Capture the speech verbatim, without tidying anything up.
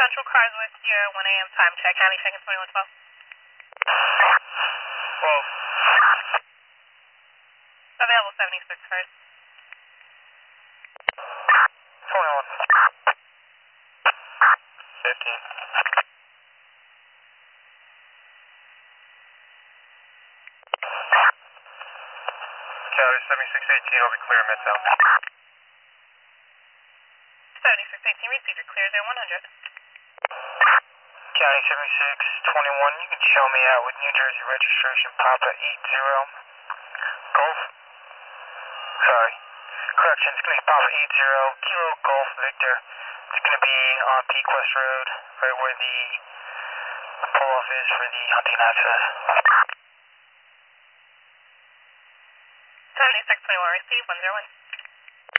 Central cars with your one a m time check. County seconds twenty-one twelve. twelve. Available seventy-six first. twenty-one. fifteen. County seventy-six eighteen will be clear Midtown. seventy-six eighteen, repeat your clear there one hundred. County seventy-six twenty-one, you can show me out with New Jersey registration Papa eight zero. Golf? Sorry. Correction, it's going to be Papa eight zero, Kilo Golf Victor. It's going to be on Pequest Road, right where the pull-off is for the hunting access. seventy-six twenty-one, repeat one zero one.